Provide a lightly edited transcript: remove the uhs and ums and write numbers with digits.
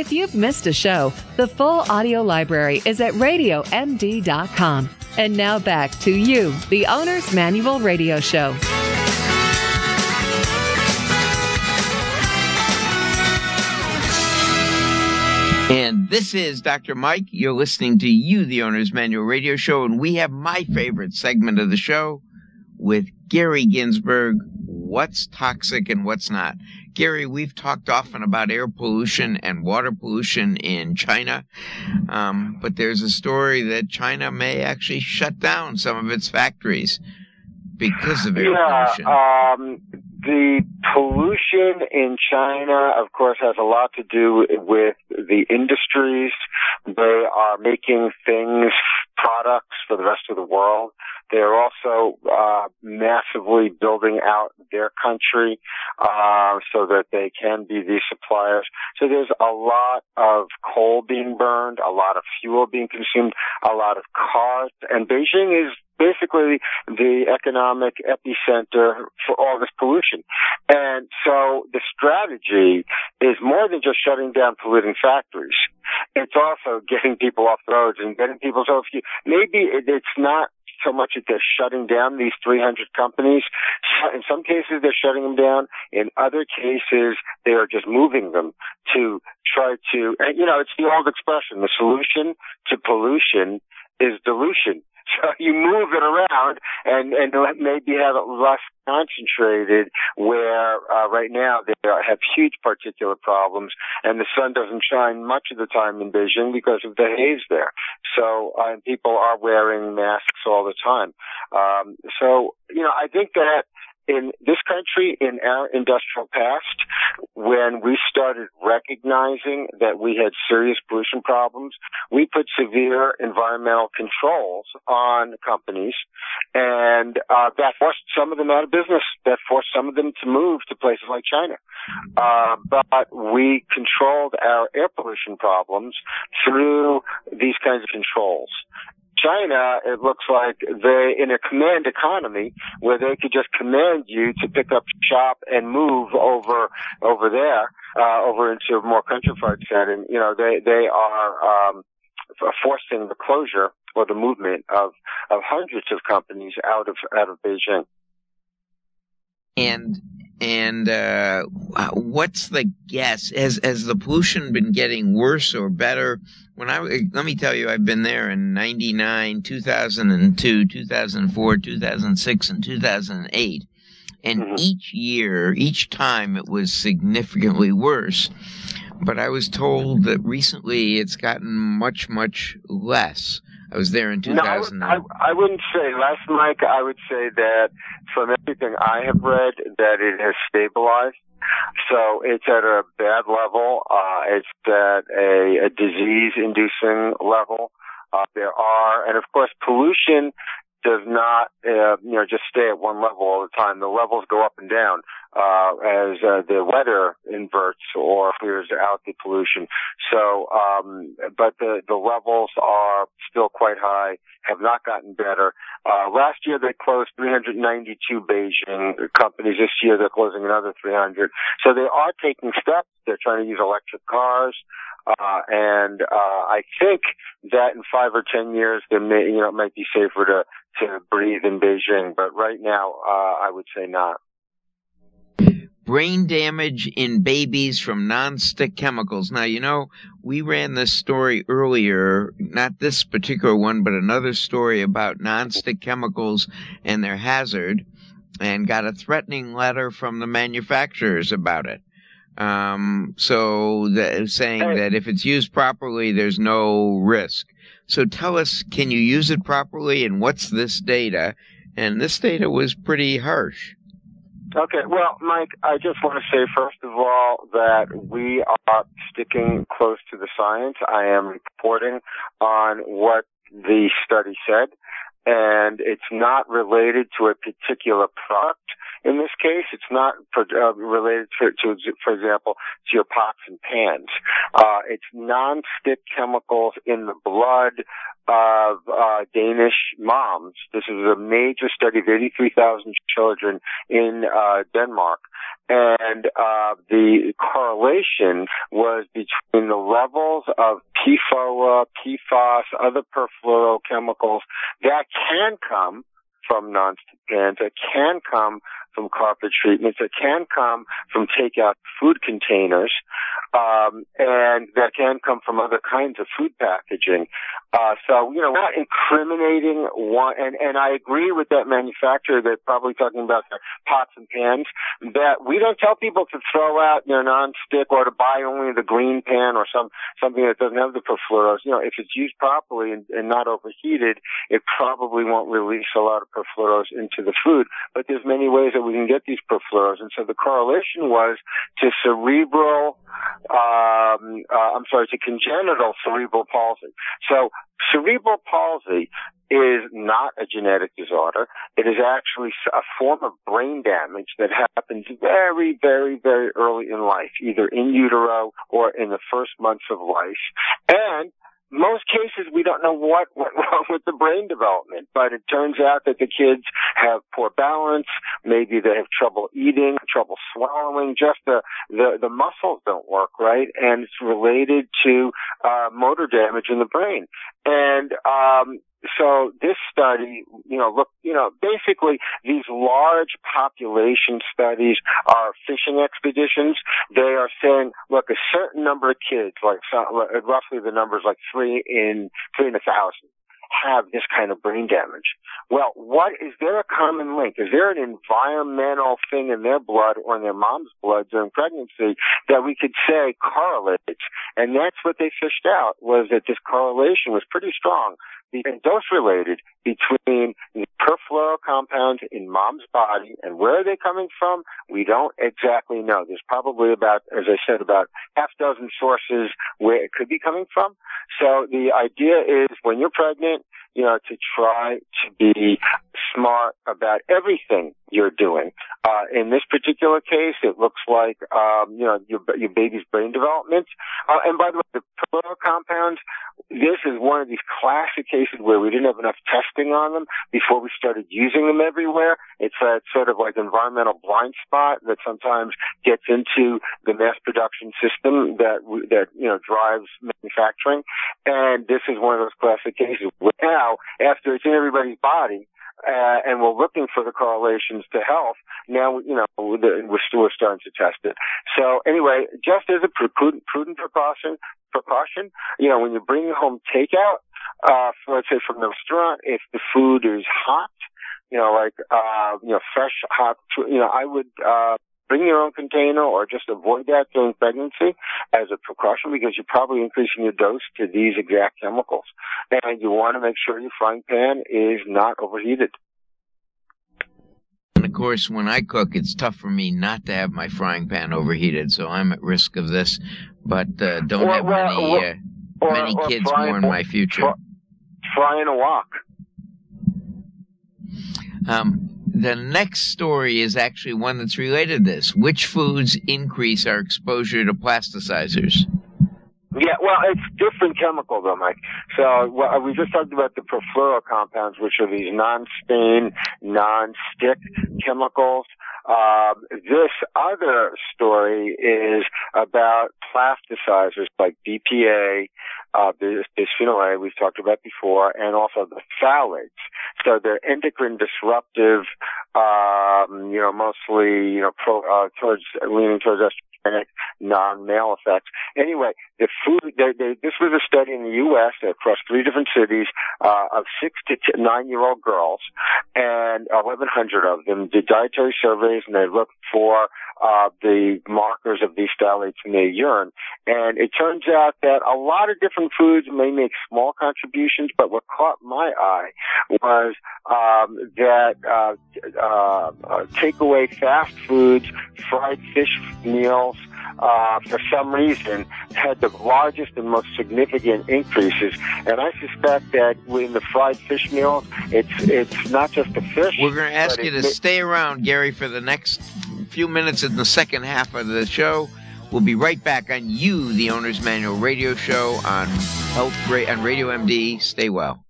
If you've missed a show, the full audio library is at radiomd.com. And now back to you, the Owner's Manual Radio Show. And this is Dr. Mike. You're listening to You, the Owner's Manual Radio Show, and we have my favorite segment of the show with Gary Ginsberg, What's Toxic and What's Not. Gary, we've talked often about air pollution and water pollution in China, but there's a story that China may actually shut down some of its factories because of air pollution. The pollution in China, of course, has a lot to do with the industries. They are making products for the rest of the world. They're also massively building out their country so that they can be these suppliers. So there's a lot of coal being burned, a lot of fuel being consumed, a lot of cars. And Beijing is basically the economic epicenter for all this pollution. And so the strategy is more than just shutting down polluting factories. It's also getting people off the roads and getting people. So maybe it's not so much that they're shutting down these 300 companies. In some cases, they're shutting them down. In other cases, they are just moving them to try to, and, it's the old expression, the solution to pollution is dilution. So you move it around and maybe have it less concentrated where right now they have huge particulate problems and the sun doesn't shine much of the time in Beijing because of the haze there. So people are wearing masks all the time. I think that in this country, in our industrial past, when we started recognizing that we had serious pollution problems, we put severe environmental controls on companies, and that forced some of them out of business. That forced some of them to move to places like China. But we controlled our air pollution problems through these kinds of controls. China, it looks like they're in a command economy where they could just command you to pick up shop and move over there, over into a more countrified setting. They are forcing the closure or the movement of hundreds of companies out of Beijing. And what's the guess? Has the pollution been getting worse or better? Let me tell you, I've been there in 99, 2002, 2004, 2006, and 2008. And each time it was significantly worse. But I was told that recently it's gotten much, much less. I was there in 2000. No, I wouldn't say less, Mike. I would say that from everything I have read, that it has stabilized. So it's at a bad level. It's at a disease-inducing level. And of course, pollution does not, just stay at one level all the time. The levels go up and down as the weather inverts or clears out the pollution. So, but the levels are still quite high, have not gotten better. Last year they closed 392 Beijing companies. This year they're closing another 300. So they are taking steps. They're trying to use electric cars. And I think that in 5 or 10 years it might be safer to breathe in Beijing, but right now, I would say not. Brain damage in babies from nonstick chemicals. Now, we ran this story earlier, not this particular one, but another story about nonstick chemicals and their hazard, and got a threatening letter from the manufacturers about it. Saying that if it's used properly, there's no risk. So tell us, can you use it properly, and what's this data? And this data was pretty harsh. Okay, well, Mike, I just want to say, first of all, that we are sticking close to the science. I am reporting on what the study said, and it's not related to a particular product. In this case, it's not related to, for example, to your pots and pans. It's non-stick chemicals in the blood of Danish moms. This is a major study of 83,000 children in Denmark. And the correlation was between the levels of PFOA, PFOS, other perfluorochemicals that can come from nonstick pans, that can come from carpet treatments, that can come from takeout food containers, and that can come from other kinds of food packaging. So, we're not incriminating one, and I agree with that manufacturer that's probably talking about their pots and pans, that we don't tell people to throw out their nonstick or to buy only the green pan or something that doesn't have the perfluoros. If it's used properly and not overheated, it probably won't release a lot of perfluoros into the food. But there's many ways that we can get these perfluoros. And so the correlation was to to congenital cerebral palsy. So cerebral palsy is not a genetic disorder. It is actually a form of brain damage that happens very, very, very early in life, either in utero or in the first months of life. And most cases, we don't know what went wrong with the brain development, but it turns out that the kids have poor balance. Maybe they have trouble eating, trouble swallowing. Just the muscles don't work right, and it's related to motor damage in the brain. And so this study, basically these large population studies are fishing expeditions. They are saying, look, a certain number of kids, roughly the numbers like 3 in 1,000, have this kind of brain damage. Well, is there a common link? Is there an environmental thing in their blood or in their mom's blood during pregnancy that we could say correlates? And that's what they fished out, was that this correlation was pretty strong and dose-related between the perfluoro compounds in mom's body, and where are they coming from? We don't exactly know. There's probably about half dozen sources where it could be coming from. So the idea is when you're pregnant, to try to be smart about everything you're doing. In this particular case, it looks like, your baby's brain development. And by the way, the perfluoro compounds, this is one of these classic cases where we didn't have enough testing on them before we started using them everywhere. It's that sort of like environmental blind spot that sometimes gets into the mass production system that drives manufacturing. And this is one of those classic cases where now, after it's in everybody's body, and we're looking for the correlations to health, now, we're starting to test it. So anyway, just as a prudent precaution, when you bring home takeout, let's say from the restaurant, if the food is hot, fresh, hot, I would, bring your own container or just avoid that during pregnancy as a precaution, because you're probably increasing your dose to these exact chemicals. And you want to make sure your frying pan is not overheated. And of course, when I cook, it's tough for me not to have my frying pan overheated, so I'm at risk of this. But don't have many kids more in my future. Frying a wok. The next story is actually one that's related to this. Which foods increase our exposure to plasticizers? Yeah, well, it's different chemical though, Mike. So we just talked about the perfluoro compounds, which are these non-stain, non-stick chemicals. This other story is about plasticizers like BPA, bisphenol A, we've talked about before, and also the phthalates. So they're endocrine disruptive, mostly, leaning towards estrogenic, non-male effects. Anyway, the food, this was a study in the U.S. across 3 different cities, of 6 to 9-year-old girls, and 1,100 of them did dietary surveys, and they looked for the markers of these phthalates in their urine. And it turns out that a lot of different foods may make small contributions, but what caught my eye was that takeaway fast foods, fried fish meals, for some reason, had the largest and most significant increases. And I suspect that in the fried fish meals, it's not just the fish. We're going to ask you to stay around, Gary, for the next few minutes in the second half of the show. We'll be right back on the Owner's Manual radio show on Radio MD. Stay well.